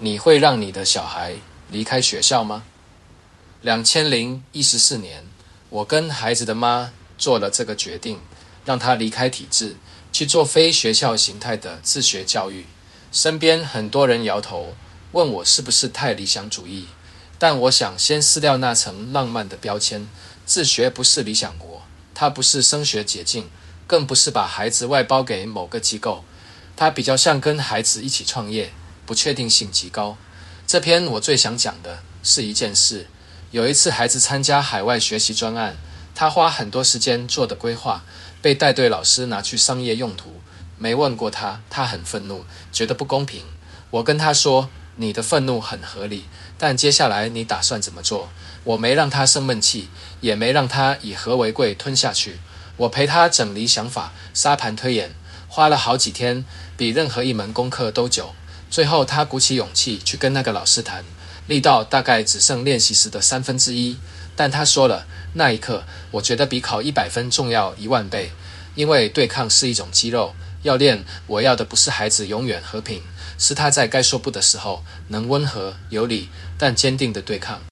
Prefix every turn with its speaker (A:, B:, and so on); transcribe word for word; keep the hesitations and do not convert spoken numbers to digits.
A: 你会让你的小孩离开学校吗？两千零一十四年，我跟孩子的妈做了这个决定，让他离开体制，去做非学校形态的自学教育。身边很多人摇头，问我是不是太理想主义，但我想先撕掉那层浪漫的标签。自学不是理想国，它不是升学捷径，更不是把孩子外包给某个机构，它比较像跟孩子一起创业，不确定性极高。这篇我最想讲的是一件事，有一次孩子参加海外学习专案，他花很多时间做的规划，被带队老师拿去商业用途，没问过他，他很愤怒，觉得不公平。我跟他说，你的愤怒很合理，但接下来你打算怎么做？我没让他生闷气，也没让他以和为贵吞下去。我陪他整理想法，沙盘推演，花了好几天，比任何一门功课都久。最后他鼓起勇气去跟那个老师谈，力道大概只剩练习时的三分之一，但他说了，那一刻我觉得比考一百分重要一万倍，因为对抗是一种肌肉，要练，我要的不是孩子永远和平，是他在该说不的时候能温和有理但坚定的对抗。